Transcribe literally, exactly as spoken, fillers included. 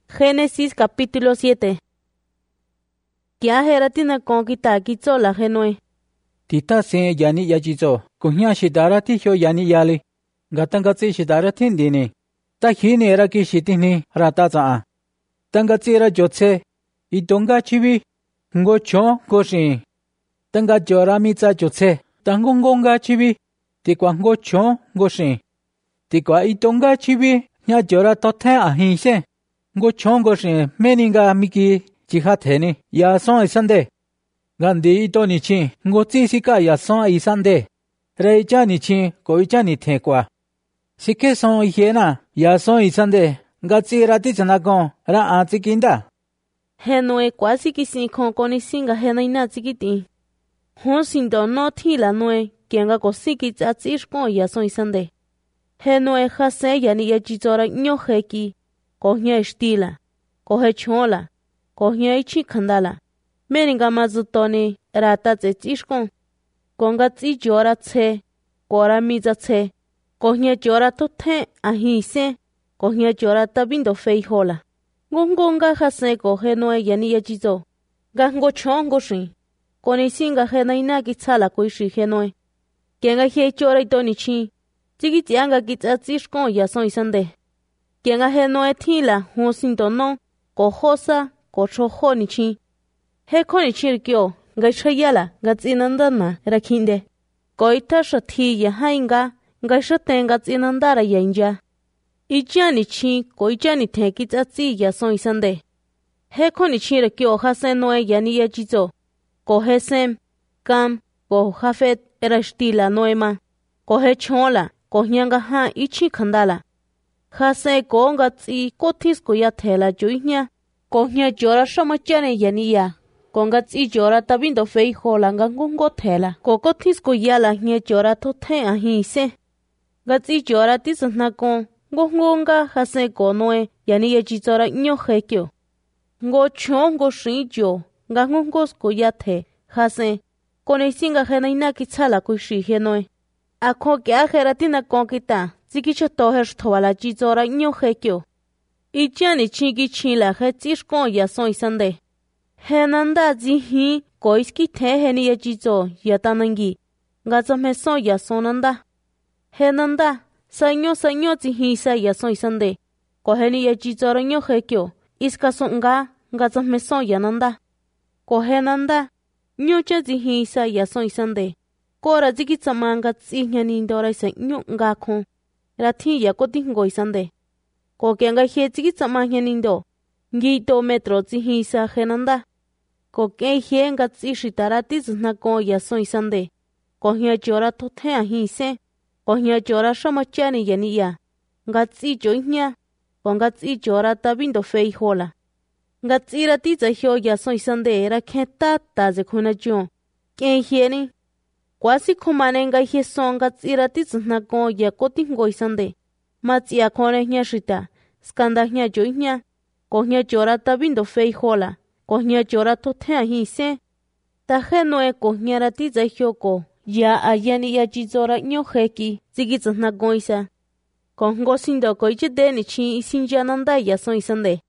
Génesis capítulo siete. Kia heratina con kita kicho la genue. Tita se yani yajizo, kunya shidara ti hyo yani yali. Gatangatsi shidara tindini. Ta hini era ki shitini rata za. Tangatsi era jotse. Idonga chibi. Ngo cho goshi. Tanga jora mitsa jotse. Tangongonga chibi. Tikwa ngo cho goshi. Tikwa idonga chibi. Nya jora tote ahise. Ngo cho goshi meninga miki jihateni. Ya son isande. Gandhi ito nichi, ngotsi sika ya son isande. Reicha nichi, koicha ni tekwa. Sike son ihena, ya son isande. Gatsi rati chanakon, ra antsikinda. Henue kwasi kisi kon koni singa hena ina tsikiti. Hon sindo no tila nue, kianga ko siki tsatsish kon ya son isande. Henue hase yani ya chitora nyo heki. Kohnya estila, kohe chola, kohnya ichi kandala. Meninga mazutoni rata tse chishkon. Konga tsi jora tse, kora miza tse. Kohnya jora tote ahise, kohnya jora tabindo fei hola. Ngongonga hase kohe noe yani yajizo. Gango chongo shin. Koni singa hena inaki tsala koishi henoe. Kenga hie jora itoni chi. Tiki tianga kitsa chishkon yason isande. Kenga henoe tila honsinto no, kohosa, kochoho ni chi. He koni chirkyo, ga chayala, ga tsinandana, rakinde. Koita shati ya hainga, ga shatenga tsinandara ya inja. Ijani chi, koijani teki tsatsi ya son isande. He koni chirkyo hasen noe yani ya jizo. Kohe sem, kam, ko hafet erashtila noema. Kohe chola, kohnyanga ha ichi kandala. Hase konga tsi kotis koya tela joinya. Kohnya jora shamachane yani ya. Konga tsi jora tabindo fei hola ngangungo tela. Koko tisko yala nye jora tote ahise. Gatsi jora tisna kon. Ngongonga hase konoe yani ye jizora nyo hekyo. Ngo chongo shinjo. Ngangungo sko yate. Hase. Kone singa hena inaki tsala kuishi henoe. Ako kya heratina konkita. Zikicho tohesh towala jizora nyo hekyo. Ichani chingi chila he tishkon yason isande. Henanda zihi koiski te heni ya jizo yatanangi. Ngazame son ya sonanda. Henanda sanyo sanyo zihi sa ya son isande. Ko heni ya jizo ranyo hekyo. Iska songa ngazame son yananda. Ko henanda nyocha zihi sa ya son isande. Kora ziki tsamanga tsinya nindora isa nyo nga kon. Rati ya kotingo isande. Ko kenga he ziki tsamanya nindo. Ngito metro zihi sa henanda. Ko ke hienga tsi shitarati zna ko ya son isande. Ko hia jora tote ahise. Ko hia jora shamachani yani ya. Nga tsi joinya. Ko nga tsi jora tabindo fei hola. Nga tsi rati za hio ya son isande era kenta taze kuna jion. Ke hieni. Kwasi kumane nga hie son nga tsi rati zna ko ya kotingo isande. Matsi ya kone hia shita. Skanda hia joinya. Ko hia jora tabindo fei hola. Kohnya jora tote ahise. Taje noe kohnya rati za hyoko. Ya ayani ya jizora nyo heki. Zigi zna goisa. Kongo sindo koiche deni chi isin jananda ya son isande.